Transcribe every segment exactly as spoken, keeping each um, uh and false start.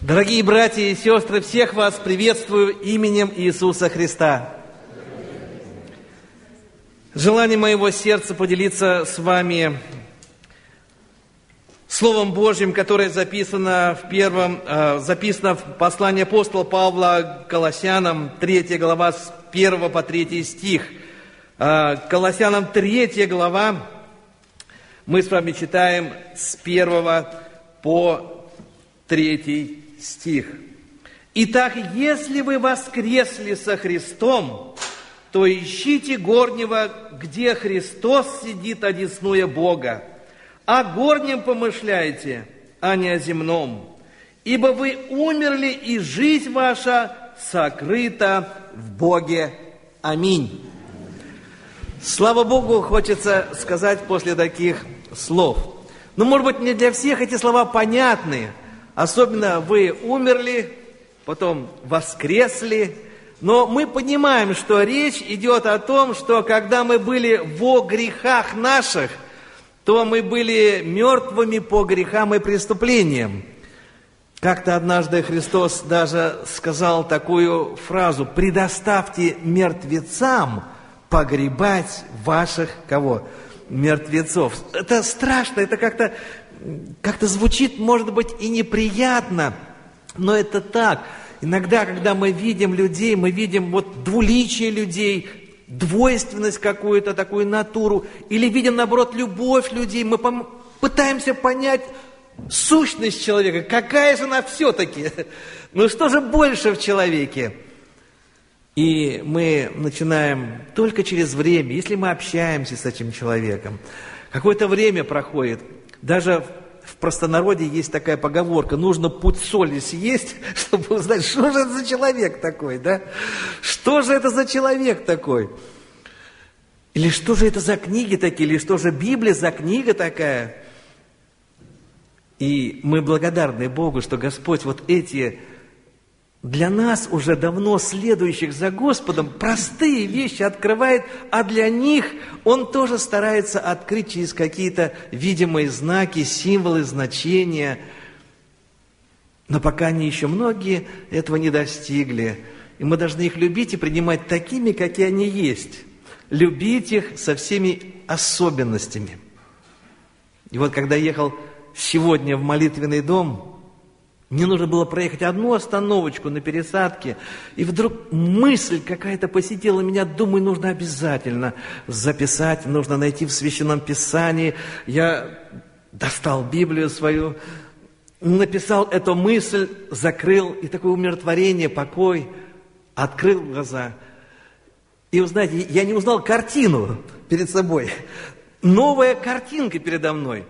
Дорогие братья и сестры, всех вас приветствую именем Иисуса Христа. Желание моего сердца поделиться с вами Словом Божьим, которое записано в первом, э, записано в послании апостола Павла к Колоссянам, третья глава, с первого по третий стих. Э, Колоссянам третья глава, мы с вами читаем с первого по третий стих. Итак, если вы воскресли со Христом, то ищите горнего, где Христос сидит одесную Бога. О горнем помышляйте, а не о земном. Ибо вы умерли, и жизнь ваша сокрыта в Боге. Аминь. Слава Богу, хочется сказать после таких слов. Но, может быть, не для всех эти слова понятны. Особенно вы умерли, потом воскресли. Но мы понимаем, что речь идет о том, что когда мы были во грехах наших, то мы были мертвыми по грехам и преступлениям. Как-то однажды Христос даже сказал такую фразу: «Предоставьте мертвецам погребать ваших» кого? Мертвецов. Это страшно, это как-то, как-то звучит, может быть, и неприятно, но это так. Иногда, когда мы видим людей, мы видим вот двуличие людей, двойственность какую-то, такую натуру, или видим, наоборот, любовь людей, мы пом- пытаемся понять сущность человека, какая же она все-таки, ну что же больше в человеке? И мы начинаем только через время, если мы общаемся с этим человеком, какое-то время проходит, даже в простонародье есть такая поговорка: нужно пуд соли съесть, чтобы узнать, что же это за человек такой, да? Что же это за человек такой? Или что же это за книги такие, или что же Библия за книга такая? И мы благодарны Богу, что Господь вот эти для нас уже давно следующих за Господом простые вещи открывает, а для них Он тоже старается открыть через какие-то видимые знаки, символы, значения. Но пока они еще многие этого не достигли. И мы должны их любить и принимать такими, какие они есть. Любить их со всеми особенностями. И вот когда ехал сегодня в молитвенный дом, мне нужно было проехать одну остановочку на пересадке, и вдруг мысль какая-то посетила меня, думаю, нужно обязательно записать, нужно найти в Священном Писании. Я достал Библию свою, написал эту мысль, закрыл, и такое умиротворение, покой, открыл глаза. И, вы знаете, я не узнал картину перед собой, новая картинка передо мной.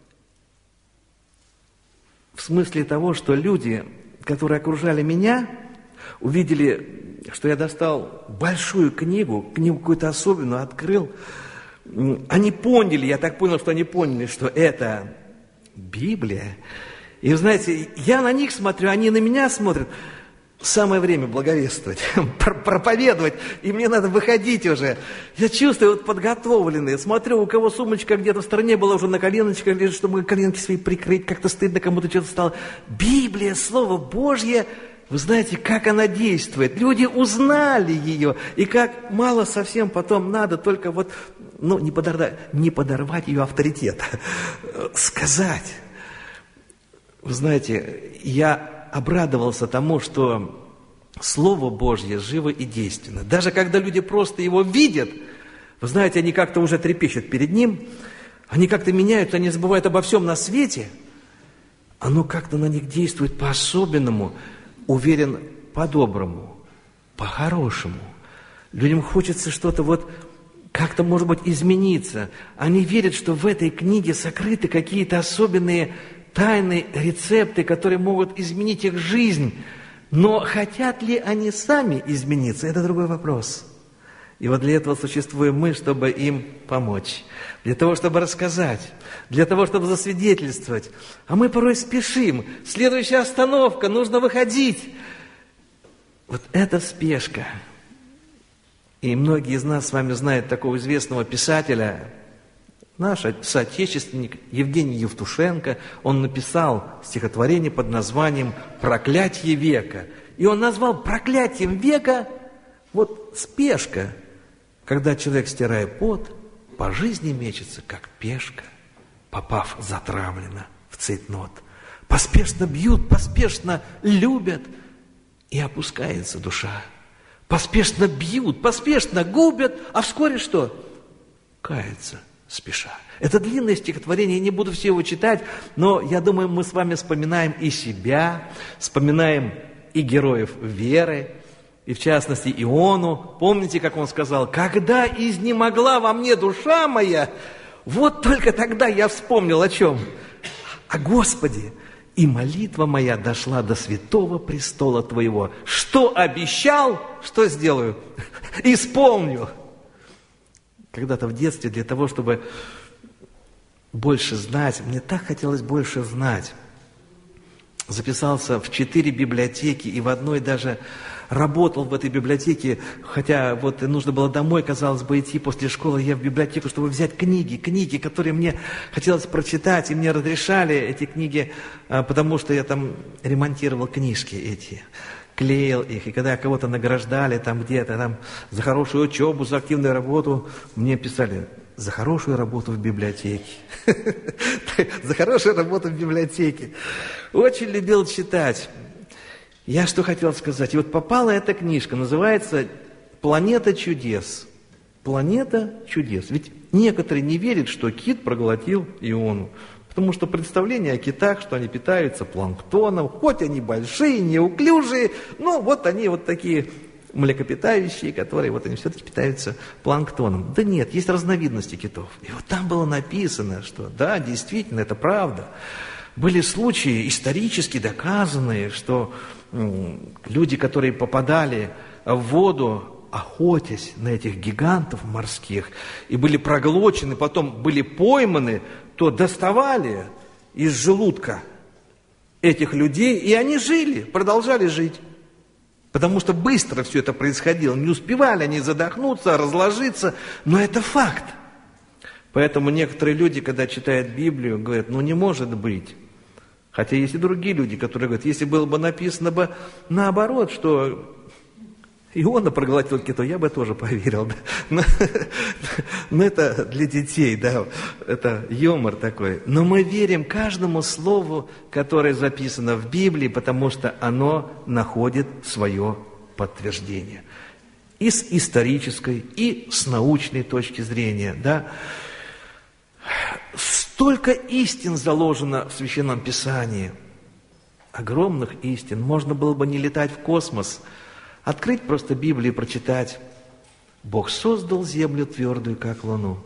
В смысле того, что люди, которые окружали меня, увидели, что я достал большую книгу, книгу какую-то особенную, открыл. Они поняли, я так понял, что они поняли, что это Библия. И, вы знаете, я на них смотрю, они на меня смотрят. Самое время благовествовать, проповедовать, и мне надо выходить уже. Я чувствую, вот подготовленные. Смотрю, у кого сумочка где-то в стороне была, уже на коленочках лежит, чтобы коленки свои прикрыть, как-то стыдно, кому-то что-то стало. Библия, Слово Божье, вы знаете, как она действует. Люди узнали ее, и как мало совсем потом надо только вот, ну, не подорвать, не подорвать ее авторитет, сказать. Вы знаете, я обрадовался тому, что Слово Божье живо и действенно. Даже когда люди просто его видят, вы знаете, они как-то уже трепещут перед ним, они как-то меняются, они забывают обо всем на свете, оно как-то на них действует по-особенному, уверен, по-доброму, по-хорошему. Людям хочется что-то вот как-то, может быть, измениться. Они верят, что в этой книге сокрыты какие-то особенные тайные рецепты, которые могут изменить их жизнь. Но хотят ли они сами измениться, это другой вопрос. И вот для этого существуем мы, чтобы им помочь. Для того, чтобы рассказать. Для того, чтобы засвидетельствовать. А мы порой спешим. Следующая остановка, нужно выходить. Вот это спешка. И многие из нас с вами знают такого известного писателя Наш соотечественник Евгений Евтушенко, он написал стихотворение под названием «Проклятие века». И он назвал проклятием века вот спешка, когда человек, стирая пот, по жизни мечется, как пешка, попав затравленно в цейтнот. Поспешно бьют, поспешно любят, и опускается душа. Поспешно бьют, поспешно губят, а вскоре что? Кается спеша. Это длинное стихотворение, я не буду все его читать, но я думаю, мы с вами вспоминаем и себя, вспоминаем и героев веры, и в частности Иону. Помните, как он сказал: «Когда изнемогла во мне душа моя, вот только тогда я вспомнил о чем? О Господе, и молитва моя дошла до святого престола Твоего. Что обещал, что сделаю? Исполню». Когда-то в детстве, для того, чтобы больше знать, мне так хотелось больше знать, записался в четыре библиотеки, и в одной даже работал в этой библиотеке, хотя вот нужно было домой, казалось бы, идти после школы, я в библиотеку, чтобы взять книги, книги, которые мне хотелось прочитать, и мне разрешали эти книги, потому что я там ремонтировал книжки эти, клеил их, и когда кого-то награждали там где-то, там, за хорошую учебу, за активную работу, мне писали: за хорошую работу в библиотеке. За хорошую работу в библиотеке. Очень любил читать. Я что хотел сказать. И вот попала эта книжка, называется «Планета чудес». «Планета чудес». Ведь некоторые не верят, что кит проглотил Иону. Потому что представление о китах, что они питаются планктоном, хоть они большие, неуклюжие, но вот они вот такие млекопитающие, которые вот они все-таки питаются планктоном. Да нет, есть разновидности китов. И вот там было написано, что да, действительно, это правда. Были случаи исторически доказанные, что м, люди, которые попадали в воду, охотясь на этих гигантов морских, и были проглочены, потом были пойманы, то доставали из желудка этих людей, и они жили, продолжали жить. Потому что быстро все это происходило, не успевали они задохнуться, разложиться, но это факт. Поэтому некоторые люди, когда читают Библию, говорят: ну не может быть. Хотя есть и другие люди, которые говорят: если было бы написано бы наоборот, что Иона проглотил китов, я бы тоже поверил. Да? Но, но это для детей, да, это юмор такой. Но мы верим каждому слову, которое записано в Библии, потому что оно находит свое подтверждение. И с исторической, и с научной точки зрения. Да? Столько истин заложено в Священном Писании. Огромных истин. Можно было бы не летать в космос, открыть просто Библию и прочитать. Бог создал землю твердую, как луну.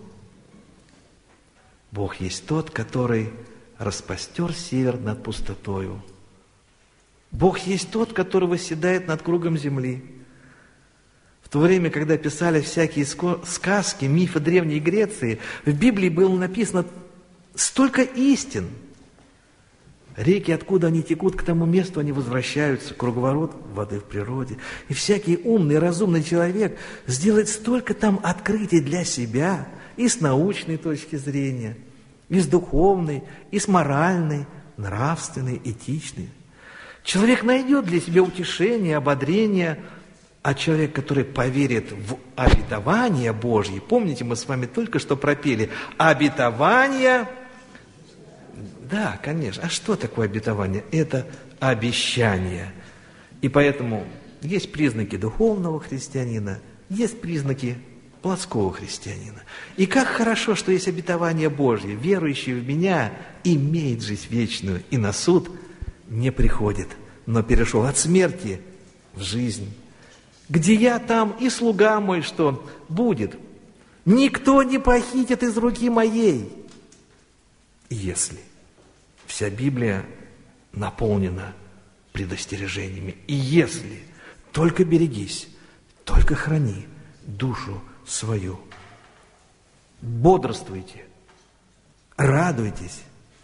Бог есть тот, который распостер север над пустотою. Бог есть тот, который восседает над кругом земли. В то время, когда писали всякие сказки, мифы Древней Греции, в Библии было написано столько истин. Реки, откуда они текут, к тому месту они возвращаются, круговорот воды в природе. И всякий умный, разумный человек сделает столько там открытий для себя, и с научной точки зрения, и с духовной, и с моральной, нравственной, этичной. Человек найдет для себя утешение, ободрение, а человек, который поверит в обетование Божье, помните, мы с вами только что пропели, обетование. Да, конечно. А что такое обетование? Это обещание. И поэтому есть признаки духовного христианина, есть признаки плотского христианина. И как хорошо, что есть обетование Божье. Верующий в меня имеет жизнь вечную, и на суд не приходит, но перешел от смерти в жизнь. Где я, там и слуга мой, что будет. Никто не похитит из руки моей, если вся Библия наполнена предостережениями. И если только берегись, только храни душу свою. Бодрствуйте, радуйтесь,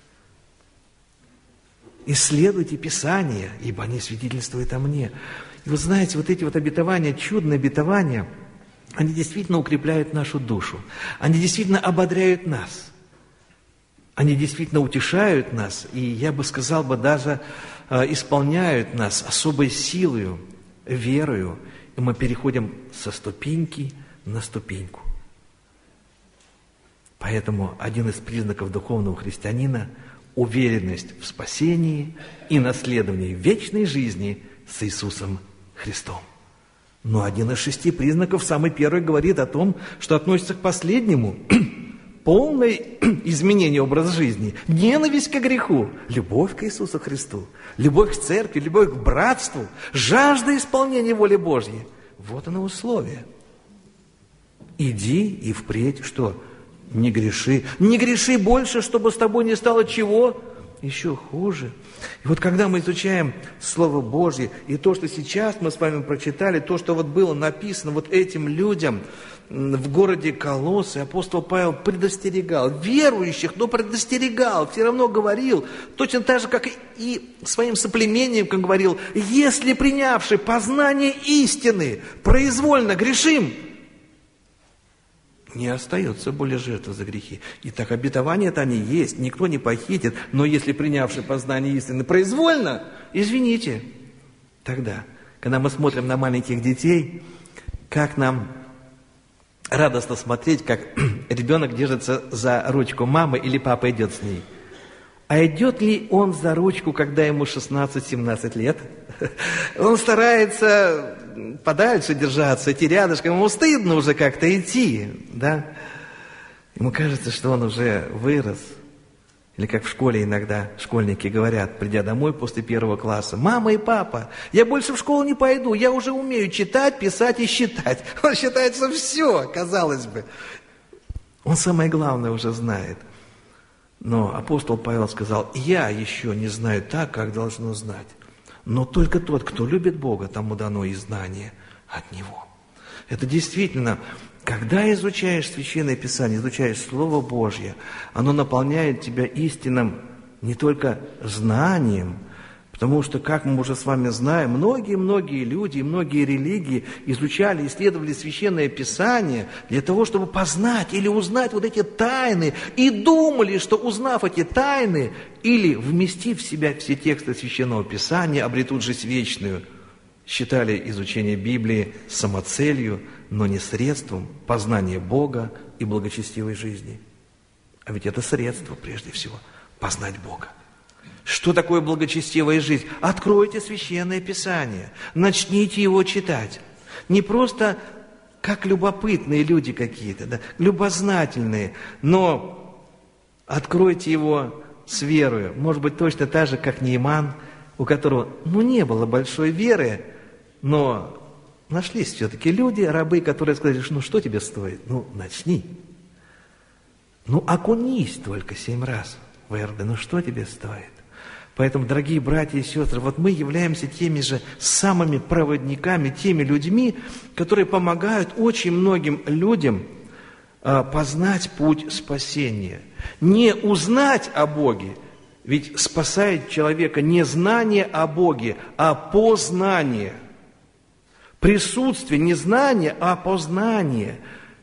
исследуйте Писание, ибо они свидетельствуют о мне. И вы знаете, вот эти вот обетования, чудные обетования, они действительно укрепляют нашу душу. Они действительно ободряют нас. Они действительно утешают нас, и я бы сказал бы, даже э, исполняют нас особой силою, верою, и мы переходим со ступеньки на ступеньку. Поэтому один из признаков духовного христианина – уверенность в спасении и наследовании вечной жизни с Иисусом Христом. Но один из шести признаков, самый первый, говорит о том, что относится к последнему – полное изменение образа жизни, ненависть к греху, любовь к Иисусу Христу, любовь к церкви, любовь к братству, жажда исполнения воли Божьей. Вот оно условие. Иди и впредь что? Не греши. Не греши больше, чтобы с тобой не стало чего? Еще хуже. И вот когда мы изучаем Слово Божье, и то, что сейчас мы с вами прочитали, то, что вот было написано вот этим людям в городе Колоссы, апостол Павел предостерегал верующих, но предостерегал, все равно говорил, точно так же, как и своим соплеменникам говорил, если принявши познание истины, произвольно грешим, не остается более жертвы за грехи. Итак, обетования-то они есть, никто не похитит, но если принявший познание истины произвольно, извините, тогда, когда мы смотрим на маленьких детей, как нам радостно смотреть, как ребенок держится за ручку мамы или папа идет с ней. А идет ли он за ручку, когда ему шестнадцать-семнадцать лет? Он старается подальше держаться, идти рядышком. Ему стыдно уже как-то идти, да? Ему кажется, что он уже вырос. Или как в школе иногда школьники говорят, придя домой после первого класса: «Мама и папа, я больше в школу не пойду, я уже умею читать, писать и считать». Он считает, что все, казалось бы. Он самое главное уже знает. Но апостол Павел сказал: «Я еще не знаю так, как должно знать. Но только тот, кто любит Бога, тому дано и знание от Него». Это действительно, когда изучаешь Священное Писание, изучаешь Слово Божье, оно наполняет тебя истинным не только знанием, потому что, как мы уже с вами знаем, многие-многие люди, многие религии изучали, исследовали Священное Писание для того, чтобы познать или узнать вот эти тайны, и думали, что, узнав эти тайны, или вместив в себя все тексты Священного Писания, обретут жизнь вечную. Считали изучение Библии самоцелью, но не средством познания Бога и благочестивой жизни. А ведь это средство, прежде всего, познать Бога. Что такое благочестивая жизнь? Откройте Священное Писание, начните его читать. Не просто как любопытные люди какие-то, да, любознательные, но откройте его с верою. Может быть, точно так же, как Нееман, у которого, ну, не было большой веры, но нашлись все-таки люди, рабы, которые сказали: ну, что тебе стоит? Ну, начни. Ну, окунись только семь раз в Иордан. Ну, что тебе стоит? Поэтому, дорогие братья и сестры, вот мы являемся теми же самыми проводниками, теми людьми, которые помогают очень многим людям а, познать путь спасения. Не узнать о Боге, ведь спасает человека не знание о Боге, а познание. Присутствие, не знание, а познание.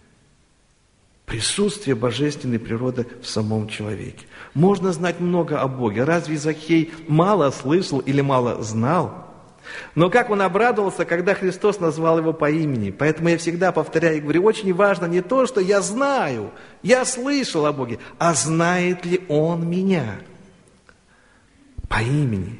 Присутствие божественной природы в самом человеке. Можно знать много о Боге. Разве Закхей мало слышал или мало знал? Но как он обрадовался, когда Христос назвал его по имени. Поэтому я всегда повторяю и говорю, очень важно не то, что я знаю, я слышал о Боге, а знает ли Он меня по имени.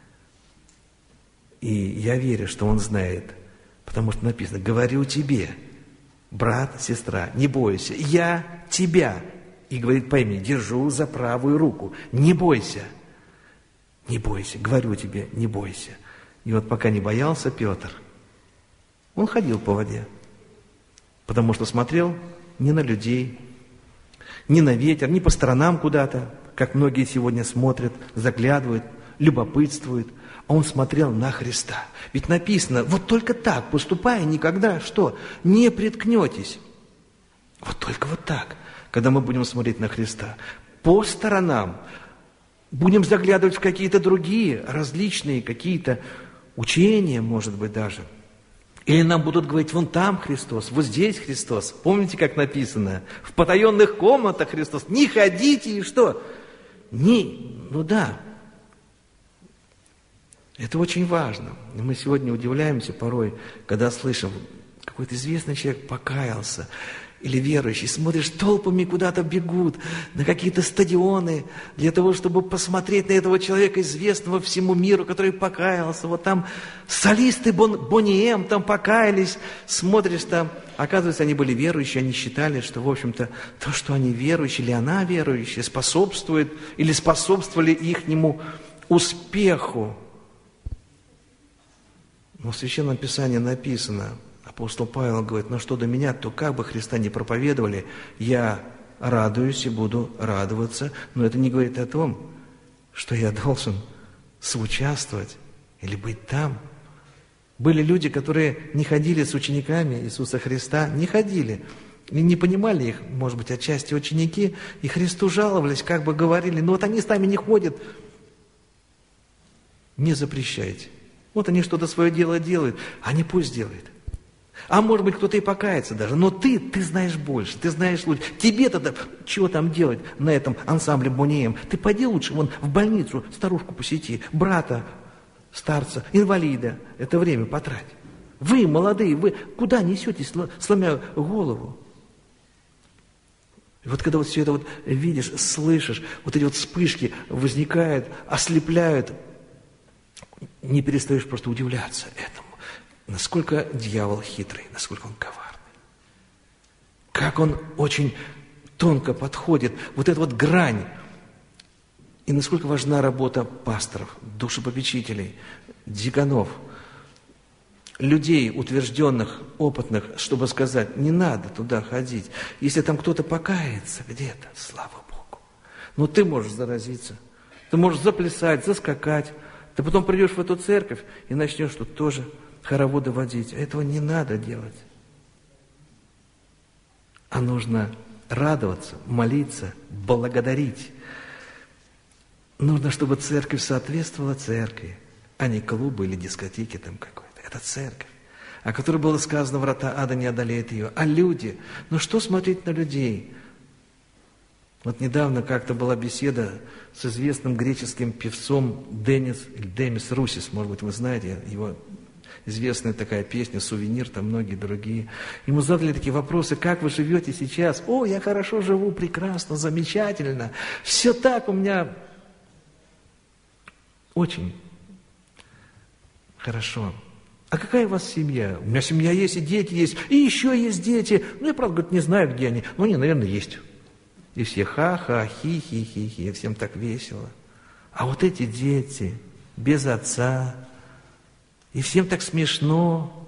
И я верю, что Он знает, потому что написано: «Говорю тебе, брат, сестра, не бойся, я тебя». И говорит по имени: «Держу за правую руку, не бойся, не бойся, говорю тебе, не бойся». И вот пока не боялся Петр, он ходил по воде, потому что смотрел не на людей, не на ветер, не по сторонам куда-то, как многие сегодня смотрят, заглядывают, любопытствуют, а он смотрел на Христа. Ведь написано: вот только так, поступая, никогда что? Не приткнетесь. Вот только вот так, когда мы будем смотреть на Христа. По сторонам будем заглядывать в какие-то другие, различные какие-то учения, может быть, даже. Или нам будут говорить: вон там Христос, вот здесь Христос. Помните, как написано? В потаенных комнатах Христос. Не ходите и что? не, ну да, это очень важно. Мы сегодня удивляемся порой, когда слышим, какой-то известный человек покаялся, или верующий, смотришь, толпами куда-то бегут на какие-то стадионы для того, чтобы посмотреть на этого человека, известного всему миру, который покаялся. Вот там солисты Бон, Бонни Эм там покаялись, смотришь там, оказывается, они были верующие, они считали, что, в общем-то, то, что они верующие, или она верующая, способствует, или способствовали ихнему успеху. Но в Священном Писании написано, апостол Павел говорит, ну что до меня, то как бы Христа не проповедовали, я радуюсь и буду радоваться, но это не говорит о том, что я должен соучаствовать или быть там. Были люди, которые не ходили с учениками Иисуса Христа, не ходили, и не понимали их, может быть, отчасти ученики, и Христу жаловались, как бы говорили, ну вот они с нами не ходят, не запрещайте. Вот они что-то свое дело делают, они пусть делают. А может быть, кто-то и покается даже. Но ты, ты знаешь больше, ты знаешь лучше. Тебе тогда чего там делать на этом ансамбле Бонни Эм? Ты пойди лучше вон в больницу, старушку посети, брата, старца, инвалида. Это время потрать. Вы, молодые, вы куда несетесь, сломя голову? И вот когда вот все это вот видишь, слышишь, вот эти вот вспышки возникают, ослепляют, не перестаешь просто удивляться этому. Насколько дьявол хитрый, насколько он коварный. Как он очень тонко подходит, вот эта вот грань. И насколько важна работа пасторов, душепопечителей, дьяконов, людей, утвержденных, опытных, чтобы сказать, не надо туда ходить. Если там кто-то покается где-то, слава Богу. Но ты можешь заразиться, ты можешь заплясать, заскакать. Ты потом придешь в эту церковь и начнешь тут тоже хороводы водить. Этого не надо делать. А нужно радоваться, молиться, благодарить. Нужно, чтобы церковь соответствовала церкви, а не клубы или дискотеки там какой-то. Это церковь, о которой было сказано, врата ада не одолеют ее. А люди, ну что смотреть на людей? Вот недавно как-то была беседа с известным греческим певцом Денис, или Демис Русис, может быть, вы знаете, его известная такая песня «Сувенир», там многие другие. Ему задали такие вопросы, как вы живете сейчас? О, я хорошо живу, прекрасно, замечательно. Все так у меня очень хорошо. А какая у вас семья? У меня семья есть, и дети есть, и еще есть дети. Ну, я, правда, говорит, не знаю, где они. Но они, наверное, есть. И все ха-ха, хи-хи-хи-хи, всем так весело. А вот эти дети без отца, и всем так смешно.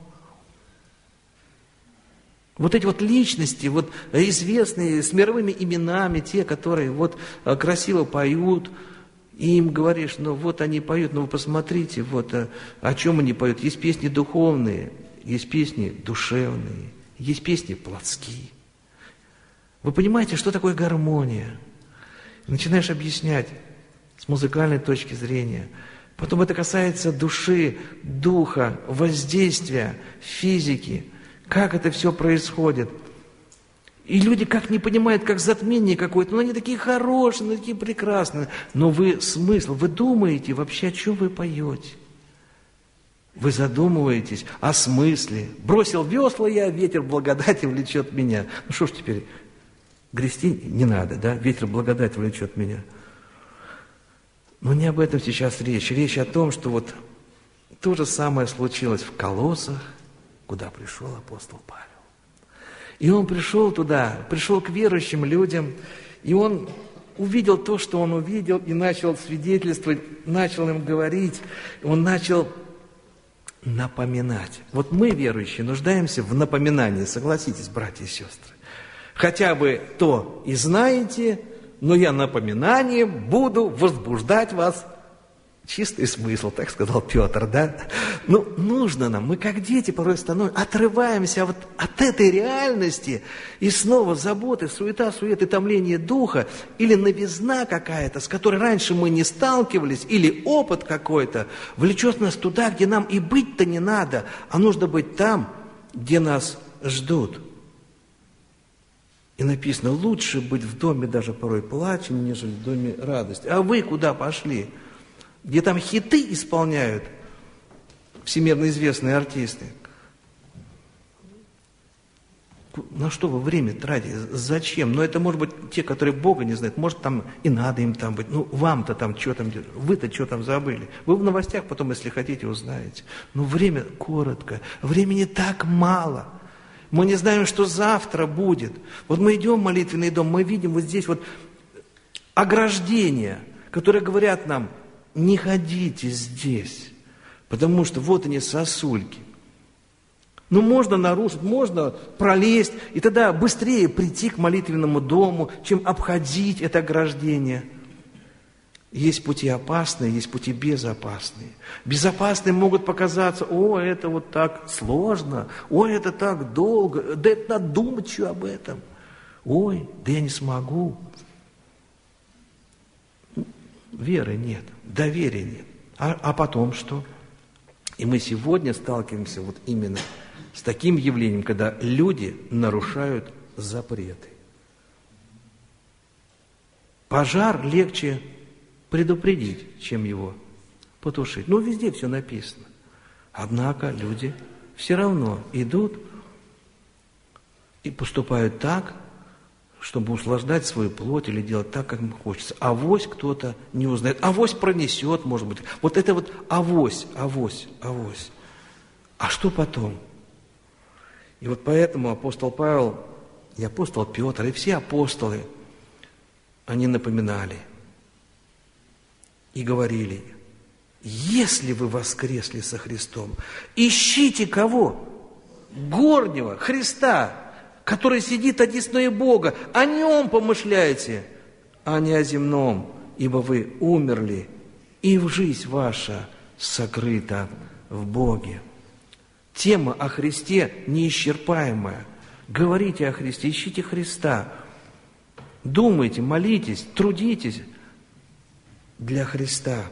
Вот эти вот личности, вот известные, с мировыми именами, те, которые вот красиво поют, и им говоришь, ну вот они поют, ну вы посмотрите, вот о чем они поют. Есть песни духовные, есть песни душевные, есть песни плотские. Вы понимаете, что такое гармония? Начинаешь объяснять с музыкальной точки зрения. Потом это касается души, духа, воздействия, физики. Как это все происходит? И люди как не понимают, как затмение какое-то. Ну, они такие хорошие, ну, такие прекрасные. Но вы смысл, вы думаете вообще, о чем вы поете? Вы задумываетесь о смысле. Бросил весла я, ветер благодати влечет меня. Ну, что ж теперь... Грести не надо, да? Ветер благодать влечет меня. Но не об этом сейчас речь. Речь о том, что вот то же самое случилось в Колоссах, куда пришел апостол Павел. И он пришел туда, пришел к верующим людям, и он увидел то, что он увидел, и начал свидетельствовать, начал им говорить, он начал напоминать. Вот мы, верующие, нуждаемся в напоминании, согласитесь, братья и сестры. Хотя бы то и знаете, но я напоминанием буду возбуждать вас. Чистый смысл, так сказал Петр, да? Ну, нужно нам, мы как дети порой становимся, отрываемся вот от этой реальности, и снова заботы, суета, сует и томление духа, или новизна какая-то, с которой раньше мы не сталкивались, или опыт какой-то, влечет нас туда, где нам и быть-то не надо, а нужно быть там, где нас ждут. И написано, лучше быть в доме даже порой плачем, нежели в доме радости. А вы куда пошли? Где там хиты исполняют всемирно известные артисты. На что вы время тратите? Зачем? Но это может быть те, которые Бога не знают. Может, там и надо им там быть. Ну, вам-то там что там делать? Вы-то что там забыли? Вы в новостях потом, если хотите, узнаете. Но время коротко. Времени так мало. Мы не знаем, что завтра будет. Вот мы идем в молитвенный дом, мы видим вот здесь вот ограждения, которые говорят нам, не ходите здесь, потому что вот они сосульки. Ну, можно нарушить, можно пролезть, и тогда быстрее прийти к молитвенному дому, чем обходить это ограждение. Есть пути опасные, есть пути безопасные. Безопасные могут показаться, о, это вот так сложно, ой, это так долго, да это надо думать еще об этом. Ой, да я не смогу. Веры нет, доверия нет. А, а потом что? И мы сегодня сталкиваемся вот именно с таким явлением, когда люди нарушают запреты. Пожар легче предупредить, чем его потушить. Ну, везде все написано. Однако люди все равно идут и поступают так, чтобы услаждать свою плоть или делать так, как им хочется. Авось кто-то не узнает. Авось пронесет, может быть. Вот это вот авось, авось, авось. А что потом? И вот поэтому апостол Павел и апостол Петр, и все апостолы, они напоминали и говорили, если вы воскресли со Христом, ищите кого? Горнего, Христа, который сидит одесную Бога, о Нем помышляйте, а не о земном, ибо вы умерли, и в жизнь ваша сокрыта в Боге. Тема о Христе неисчерпаемая. Говорите о Христе, ищите Христа. Думайте, молитесь, трудитесь для Христа.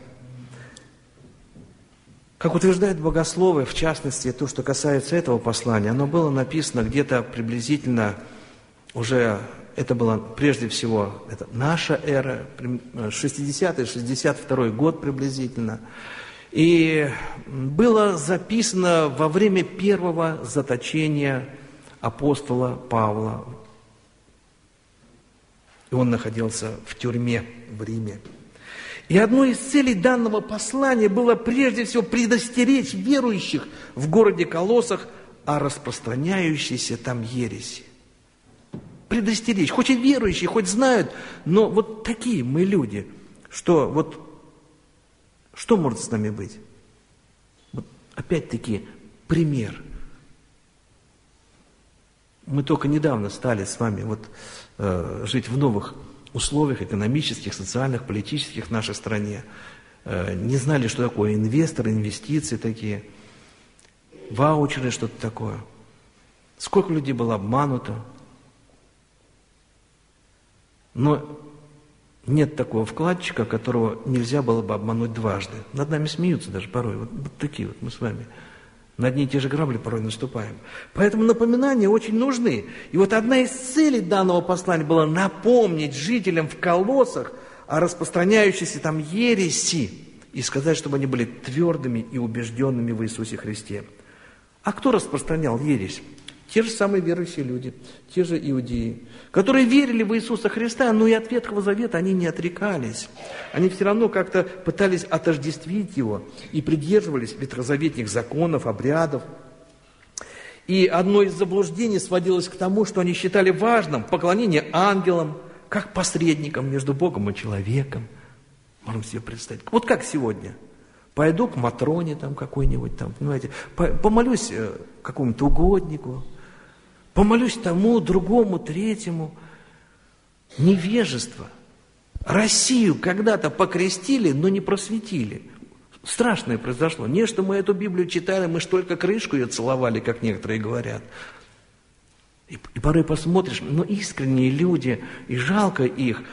Как утверждают богословы, в частности, то, что касается этого послания, оно было написано где-то приблизительно уже, это было прежде всего, это наша эра, шестидесятый шестьдесят второй год приблизительно. И было записано во время первого заточения апостола Павла. И он находился в тюрьме в Риме. И одной из целей данного послания было прежде всего предостеречь верующих в городе Колоссах о распространяющейся там ереси. Предостеречь. Хоть и верующие, хоть знают, но вот такие мы люди, что вот что может с нами быть? Вот опять-таки пример. Мы только недавно стали с вами вот, э, жить в новых условиях экономических, социальных, политических в нашей стране. Э, не знали, что такое инвесторы, инвестиции такие, ваучеры, что-то такое. Сколько людей было обмануто. Но нет такого вкладчика, которого нельзя было бы обмануть дважды. Над нами смеются даже порой. Вот, вот такие вот мы с вами. На одни и те же грабли порой наступаем. Поэтому напоминания очень нужны. И вот одна из целей данного послания была напомнить жителям в Колоссах о распространяющейся там ереси и сказать, чтобы они были твердыми и убежденными в Иисусе Христе. А кто распространял ересь? Те же самые верующие люди, те же иудеи, которые верили в Иисуса Христа, но и от Ветхого Завета они не отрекались. Они все равно как-то пытались отождествить его и придерживались ветхозаветных законов, обрядов. И одно из заблуждений сводилось к тому, что они считали важным поклонение ангелам, как посредникам между Богом и человеком. Можем себе представить. Вот как сегодня. Пойду к Матроне там какой-нибудь, там, понимаете, помолюсь какому-то угоднику, помолюсь тому, другому, третьему. Невежество. Россию когда-то покрестили, но не просветили. Страшное произошло. Не, что мы эту Библию читали, мы ж только крышку ее целовали, как некоторые говорят. И, и порой посмотришь, но искренние люди, и жалко их,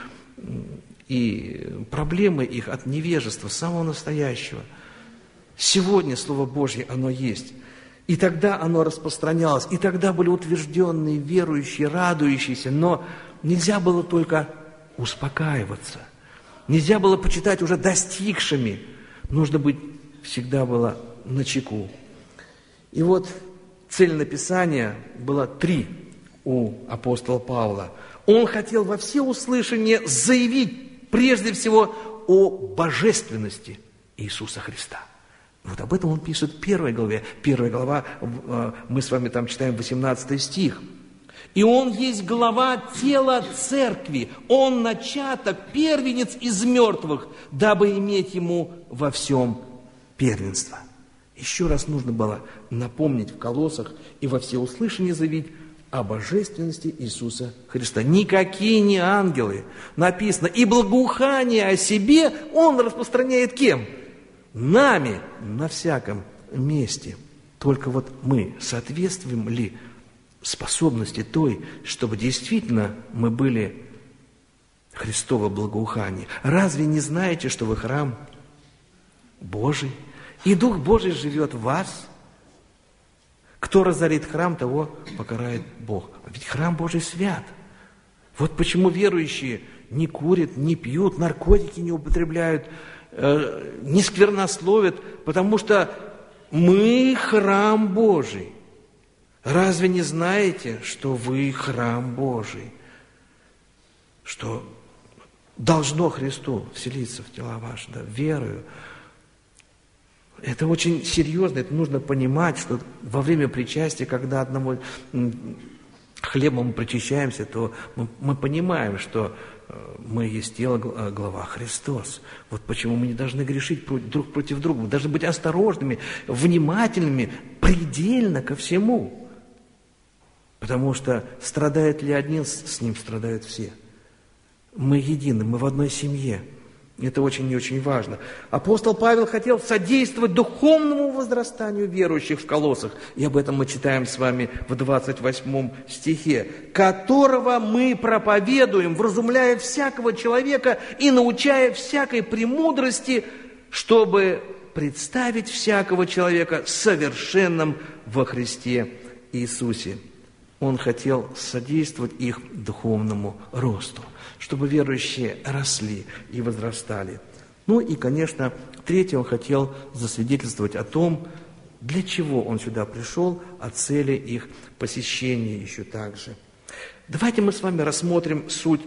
и проблемы их от невежества, самого настоящего. Сегодня Слово Божье, оно есть. И тогда оно распространялось, и тогда были утвержденные, верующие, радующиеся, но нельзя было только успокаиваться. Нельзя было почитать уже достигшими. Нужно быть всегда было начеку. И вот цель написания была три у апостола Павла. Он хотел во всеуслышание заявить прежде всего о божественности Иисуса Христа. Вот об этом он пишет в первой главе. Первая глава, мы с вами там читаем восемнадцатый стих. «И Он есть глава тела церкви, Он начаток, первенец из мертвых, дабы иметь Ему во всем первенство». Еще раз нужно было напомнить в Колоссах и во всеуслышание заявить о божественности Иисуса Христа. Никакие не ангелы. Написано, и благоухание о себе Он распространяет кем? Нами на всяком месте. Только вот мы соответствуем ли способности той, чтобы действительно мы были Христово благоухание? Разве не знаете, что вы храм Божий? И Дух Божий живет в вас? Кто разорит храм, того покарает Бог. Ведь храм Божий свят. Вот почему верующие не курят, не пьют, наркотики не употребляют, э, не сквернословят, потому что мы храм Божий. Разве не знаете, что вы храм Божий? Что должно Христу вселиться в тела ваши, да, верою. Это очень серьезно, это нужно понимать, что во время причастия, когда одного хлебом мы причащаемся, то мы, мы понимаем, что мы есть тело, глава Христос. Вот почему мы не должны грешить друг против друга, мы должны быть осторожными, внимательными, предельно ко всему. Потому что страдает ли один, с ним страдают все. Мы едины, мы в одной семье. Это очень и очень важно. Апостол Павел хотел содействовать духовному возрастанию верующих в Колоссах. И об этом мы читаем с вами в двадцать восьмом стихе. «Которого мы проповедуем, вразумляя всякого человека и научая всякой премудрости, чтобы представить всякого человека совершенным во Христе Иисусе». Он хотел содействовать их духовному росту, чтобы верующие росли и возрастали. Ну и, конечно, третье, он хотел засвидетельствовать о том, для чего он сюда пришел, о цели их посещения еще также. Давайте мы с вами рассмотрим суть,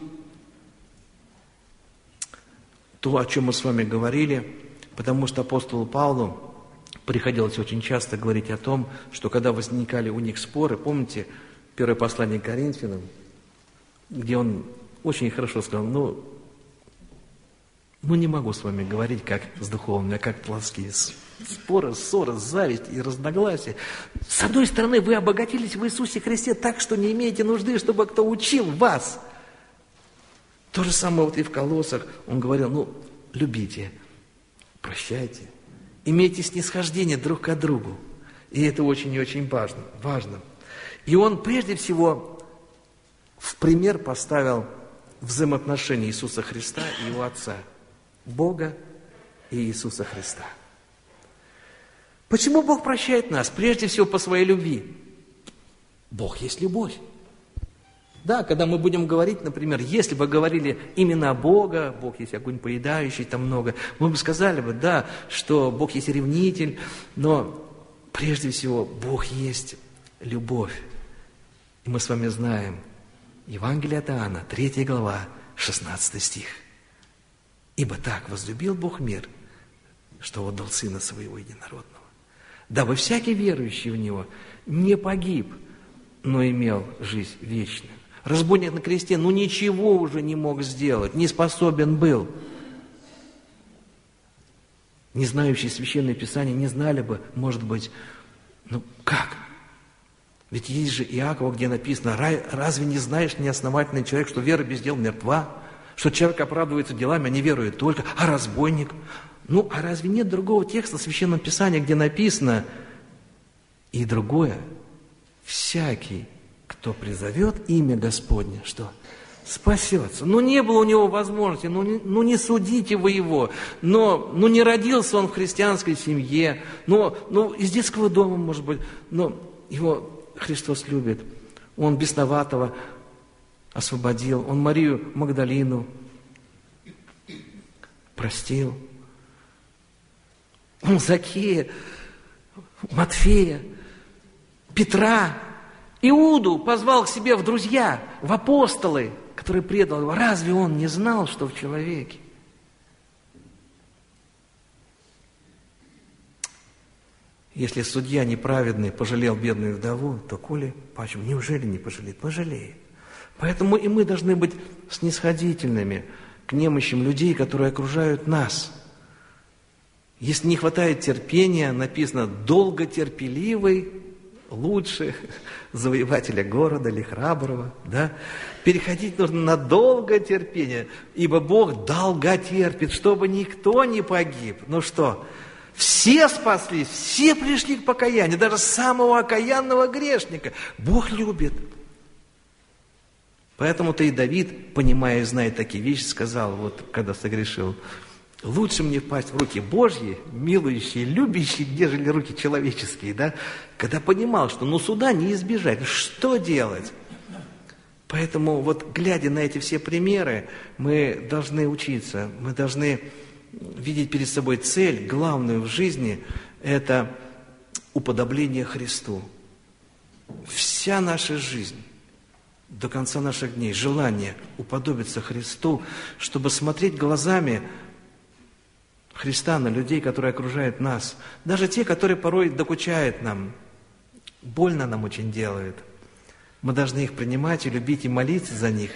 то, о чем мы с вами говорили, потому что апостолу Павлу приходилось очень часто говорить о том, что когда возникали у них споры, помните, первое послание к Коринфянам, где он очень хорошо сказал, ну, ну не могу с вами говорить как с духовными, а как плотские. Споры, ссоры, зависть и разногласия. С одной стороны, вы обогатились в Иисусе Христе так, что не имеете нужды, чтобы кто учил вас. То же самое вот и в Колоссах. Он говорил, ну, любите, прощайте, имейте снисхождение друг к другу. И это очень и очень важно. важно. И он прежде всего в пример поставил взаимоотношения Иисуса Христа и Его Отца, Бога и Иисуса Христа. Почему Бог прощает нас? Прежде всего по своей любви. Бог есть любовь. Да, когда мы будем говорить, например, если бы говорили именно Бога, Бог есть огонь поедающий, там много, мы бы сказали бы, да, что Бог есть ревнитель, но прежде всего Бог есть любовь. И мы с вами знаем Евангелие от Иоанна, третья глава, шестнадцатый стих. «Ибо так возлюбил Бог мир, что отдал Сына Своего Единородного, дабы всякий верующий в Него не погиб, но имел жизнь вечную». Разбойник на кресте, ну ничего уже не мог сделать, не способен был. Не знающие Священное Писание не знали бы, может быть, ну как? Ведь есть же Иакова, где написано, разве не знаешь, неосновательный человек, что вера без дел мертва? Что человек оправдывается делами, а не верует только, а разбойник? Ну, а разве нет другого текста в Священном Писании, где написано и другое? Всякий, кто призовет имя Господне, что спасется. Ну, не было у него возможности, ну не, ну, не судите вы его, но ну, не родился он в христианской семье, но, ну, из детского дома, может быть, но его Христос любит. Он бесноватого освободил, он Марию Магдалину простил, он Закея, Матфея, Петра, Иуду позвал к себе в друзья, в апостолы, который предал его. Разве он не знал, что в человеке? Если судья неправедный пожалел бедную вдову, то коли пачем, неужели не пожалеет? Пожалеет. Поэтому и мы должны быть снисходительными к немощам людей, которые окружают нас. Если не хватает терпения, написано «долготерпеливый лучше завоевателя города или храброго». Да? Переходить нужно на долготерпение, ибо Бог долготерпит, чтобы никто не погиб. Ну что, все спаслись, все пришли к покаянию, даже самого окаянного грешника. Бог любит. Поэтому-то и Давид, понимая и зная такие вещи, сказал, вот когда согрешил: лучше мне впасть в руки Божьи, милующие, любящие, нежели руки человеческие, да? Когда понимал, что ну суда не избежать, что делать? Поэтому вот глядя на эти все примеры, мы должны учиться, мы должны видеть перед собой цель, главную в жизни, это уподобление Христу. Вся наша жизнь, до конца наших дней, желание уподобиться Христу, чтобы смотреть глазами Христа на людей, которые окружают нас, даже те, которые порой докучают нам, больно нам очень делают. Мы должны их принимать и любить, и молиться за них.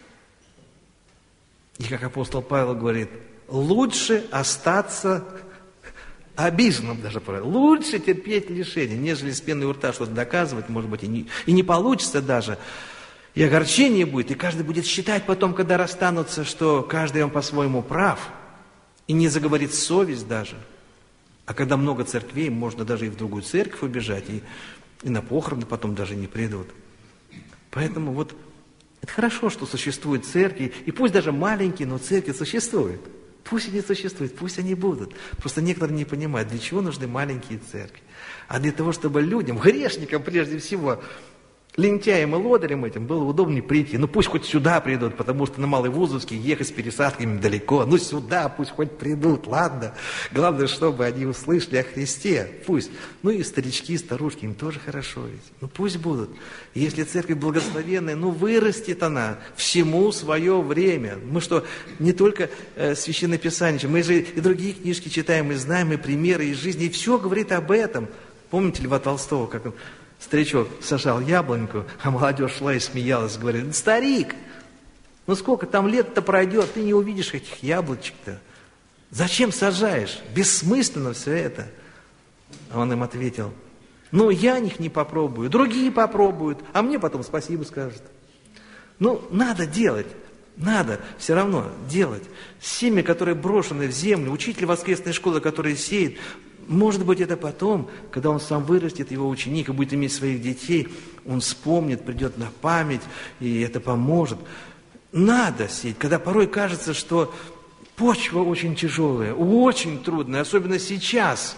И как апостол Павел говорит, лучше остаться обиженным даже, лучше терпеть лишение, нежели с пеной у рта что-то доказывать, может быть, и не, и не получится даже. И огорчение будет, и каждый будет считать потом, когда расстанутся, что каждый он по-своему прав. И не заговорит совесть даже. А когда много церквей, можно даже и в другую церковь убежать, и, и на похороны потом даже не придут. Поэтому вот это хорошо, что существуют церкви, и пусть даже маленькие, но церкви существуют. Пусть они существуют, пусть они будут. Просто некоторые не понимают, для чего нужны маленькие церкви. А для того, чтобы людям, грешникам прежде всего, лентяям и лодырям этим было удобнее прийти. Ну пусть хоть сюда придут, потому что на Малый Вузовский ехать с пересадками далеко. Ну сюда пусть хоть придут, ладно. Главное, чтобы они услышали о Христе. Пусть. Ну и старички, старушки, им тоже хорошо ведь. Ну пусть будут. И если церковь благословенная, ну вырастет она всему свое время. Мы что, не только э, Священное Писание, мы же и другие книжки читаем, и знаем, и примеры из жизни, и все говорит об этом. Помните Льва Толстого, как он... Старичок сажал яблоньку, а молодежь шла и смеялась, говорит: старик, ну сколько там лет-то пройдет, ты не увидишь этих яблочек-то. Зачем сажаешь? Бессмысленно все это. А он им ответил: ну я них не попробую, другие попробуют, а мне потом спасибо скажут. Ну надо делать, надо все равно делать. Семя, которое брошено в землю, учитель воскресной школы, который сеет, может быть, это потом, когда он сам вырастет, его ученик, и будет иметь своих детей, он вспомнит, придет на память, и это поможет. Надо сеять, когда порой кажется, что почва очень тяжелая, очень трудная, особенно сейчас,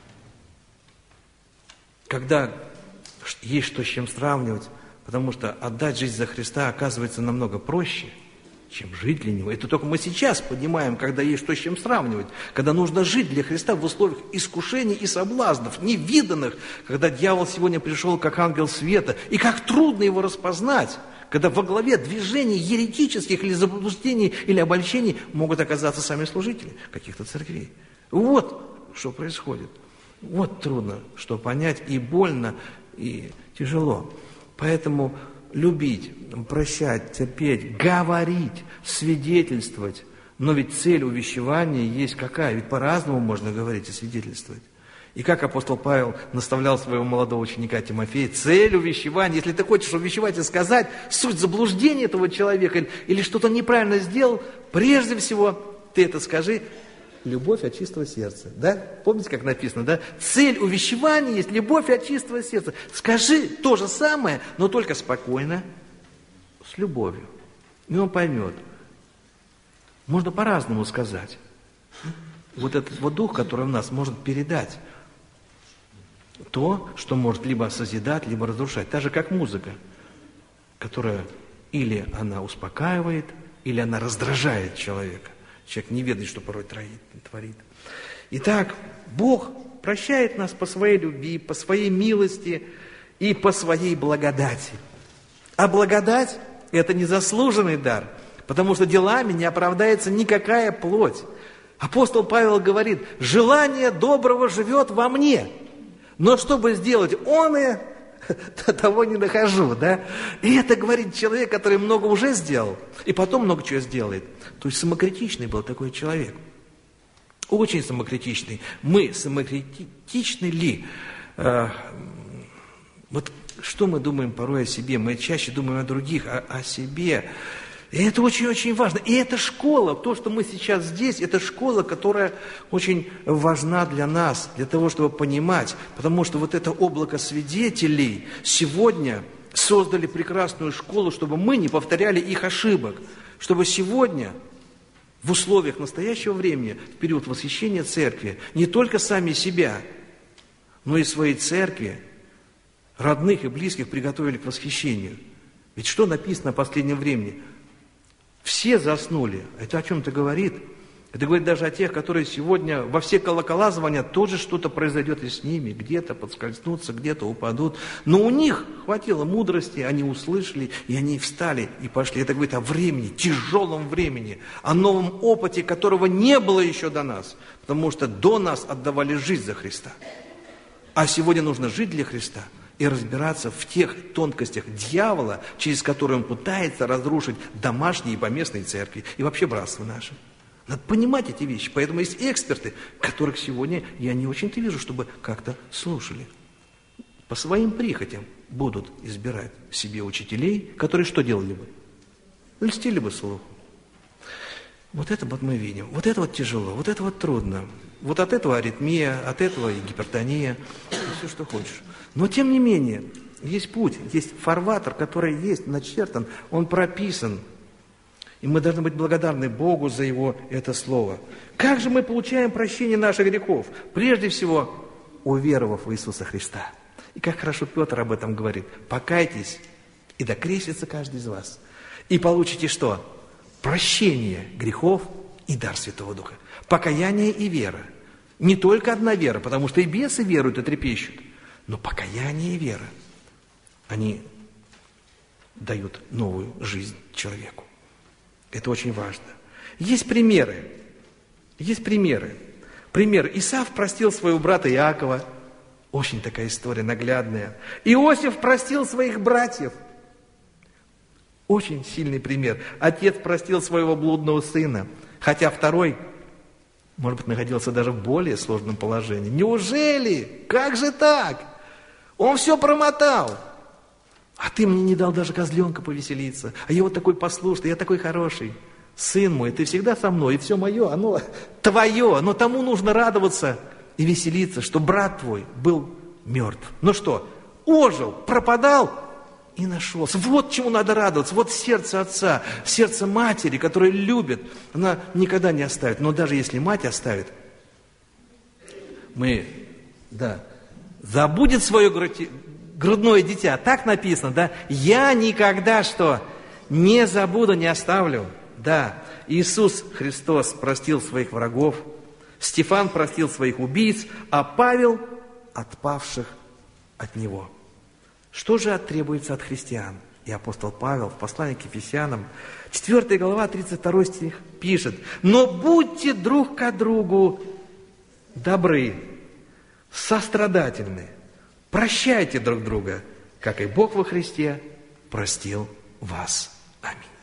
когда есть что с чем сравнивать, потому что отдать жизнь за Христа оказывается намного проще, чем жить для Него. Это только мы сейчас понимаем, когда есть что с чем сравнивать, когда нужно жить для Христа в условиях искушений и соблазнов, невиданных, когда дьявол сегодня пришел как ангел света, и как трудно его распознать, когда во главе движений еретических или заблуждений, или обольщений могут оказаться сами служители каких-то церквей. Вот что происходит. Вот трудно что понять, и больно, и тяжело. Поэтому любить, прощать, терпеть, говорить, свидетельствовать. Но ведь цель увещевания есть какая? Ведь по-разному можно говорить и свидетельствовать. И как апостол Павел наставлял своего молодого ученика Тимофея, цель увещевания, если ты хочешь увещевать и сказать суть заблуждения этого человека или что-то неправильно сделал, прежде всего ты это скажи: любовь от чистого сердца. Да? Помните, как написано, да? Цель увещевания есть любовь от чистого сердца. Скажи то же самое, но только спокойно, с любовью. и он поймет. Можно по-разному сказать. Вот этот вот дух, который в нас может передать то, что может либо созидать, либо разрушать. Так же, как музыка, которая или она успокаивает, или она раздражает человека. Человек не ведает, что порой творит. Итак, Бог прощает нас по своей любви, по своей милости и по своей благодати. А благодать – это незаслуженный дар, потому что делами не оправдается никакая плоть. Апостол Павел говорит: желание доброго живет во мне, но чтобы сделать оное, того не нахожу, да? И это говорит человек, который много уже сделал, и потом много чего сделает. То есть самокритичный был такой человек. Очень самокритичный. Мы самокритичны ли? А, вот что мы думаем порой о себе? Мы чаще думаем о других, а о себе. И это очень-очень важно. И это школа, то, что мы сейчас здесь, это школа, которая очень важна для нас, для того, чтобы понимать. Потому что вот это облако свидетелей сегодня создали прекрасную школу, чтобы мы не повторяли их ошибок. Чтобы сегодня, в условиях настоящего времени, в период восхищения церкви, не только сами себя, но и своей церкви, родных и близких приготовили к восхищению. Ведь что написано в последнем времени? Все заснули. Это о чем-то говорит. Это говорит даже о тех, которые сегодня во все колокола звонят, тоже что-то произойдет и с ними. Где-то подскользнутся, где-то упадут. Но у них хватило мудрости, они услышали, и они встали и пошли. Это говорит о времени, тяжелом времени, о новом опыте, которого не было еще до нас. Потому что до нас отдавали жизнь за Христа. А сегодня нужно жить для Христа и разбираться в тех тонкостях дьявола, через которые он пытается разрушить домашние и поместные церкви, и вообще братство наше. Надо понимать эти вещи. Поэтому есть эксперты, которых сегодня я не очень-то вижу, чтобы как-то слушали. По своим прихотям будут избирать себе учителей, которые что делали бы? Льстили бы слуху. Вот это вот мы видим. Вот это вот тяжело, вот это вот трудно. Вот от этого аритмия, от этого и гипертония, и все, что хочешь. Но тем не менее, есть путь, есть фарватер, который есть, начертан, он прописан. И мы должны быть благодарны Богу за Его это слово. Как же мы получаем прощение наших грехов? Прежде всего, уверовав в Иисуса Христа. И как хорошо Петр об этом говорит. Покайтесь, и докрестится каждый из вас. И получите что? Прощение грехов и дар Святого Духа. Покаяние и вера. Не только одна вера, потому что и бесы веруют и трепещут. Но покаяние и вера, они дают новую жизнь человеку. Это очень важно. Есть примеры. Есть примеры. Пример. Исав простил своего брата Иакова. Очень такая история наглядная. Иосиф простил своих братьев. Очень сильный пример. Отец простил своего блудного сына. Хотя второй, может быть, находился даже в более сложном положении. Неужели? Как же так? Он все промотал. А ты мне не дал даже козленка повеселиться. А я вот такой послушный, я такой хороший. Сын мой, ты всегда со мной, и все мое, оно твое. Но тому нужно радоваться и веселиться, что брат твой был мертв. Ну что, ожил, пропадал и нашелся. Вот чему надо радоваться. Вот сердце отца, сердце матери, которая любит. Она никогда не оставит. Но даже если мать оставит, мы, да, забудет свое грудное дитя. Так написано, да? Я никогда что? Не забуду, не оставлю. Да, Иисус Христос простил своих врагов, Стефан простил своих убийц, а Павел отпавших от него. Что же требуется от христиан? И апостол Павел в послании к Ефесянам, четвёртая глава, тридцать второй стих, пишет: «Но будьте друг к другу добры, сострадательны, прощайте друг друга, как и Бог во Христе простил вас». Аминь.